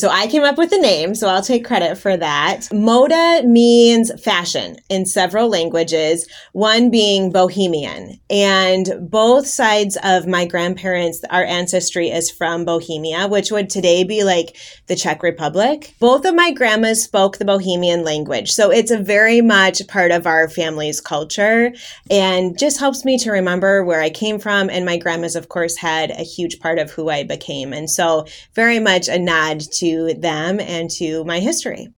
So I came up with the name, so I'll take credit for that. Moda means fashion in several languages, one being Bohemian. And both sides of my grandparents, our ancestry is from Bohemia, which would today be like the Czech Republic. Both of my grandmas spoke the Bohemian language. So it's a very much part of our family's culture and just helps me to remember where I came from. And my grandmas, of course, had a huge part of who I became. And so very much a nod to them and to my history.